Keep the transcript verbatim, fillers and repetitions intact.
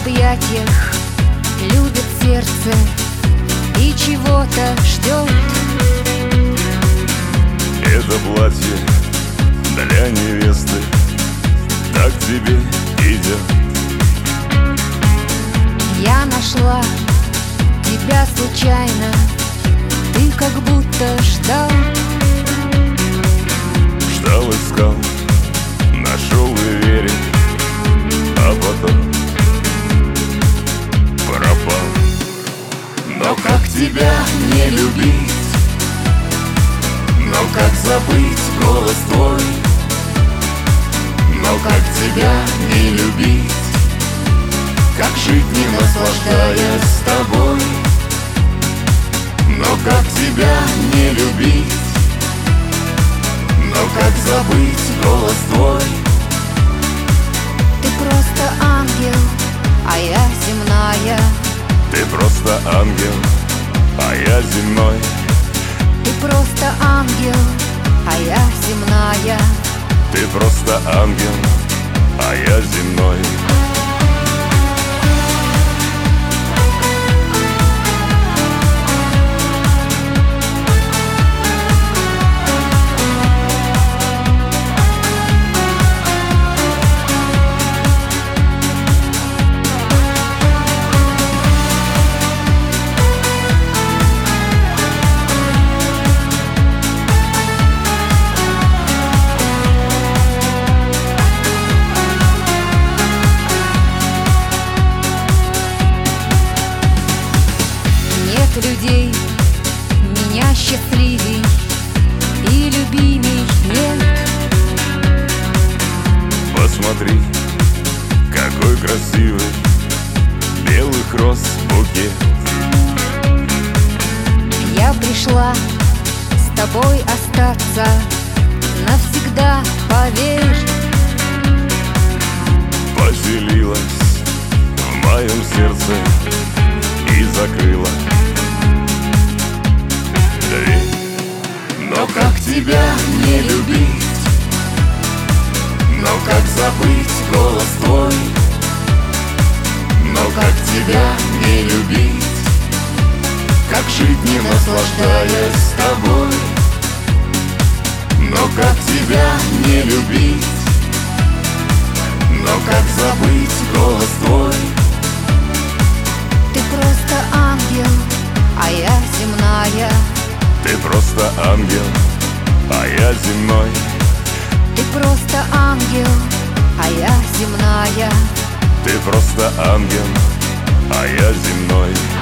объятиях любит сердце и чего-то ждет. Это платье для невесты так тебе идет. Я нашла тебя случайно, ты как будто ждал. Ждал, искал, нашел и верил, а потом пропал. Но как тебя не любить? Но как забыть голос твой? Но как тебя не любить? Как жить, не наслаждаясь с тобой? Но как тебя не любить? Но как забыть голос твой? Ты просто ангел, а я земная. Ты просто ангел, а я земной. Ты просто ангел, а я земная. Ты просто ангел, а я земной. Людей меня счастливей и любимей нет. Посмотри, какой красивый белых роз букет. Я пришла с тобой остаться навсегда, поверь. Поселилась в моем сердце и закрыла дверь. Но как тебя не любить? Но как забыть голос твой? Но как тебя не любить? Как жить, не наслаждаясь с тобой? Но как тебя не любить? Но как забыть голос твой? Ты просто ангел, а я земная. Ты просто ангел, а я земной. Ты просто ангел, а я земная. Ты просто ангел, а я земной.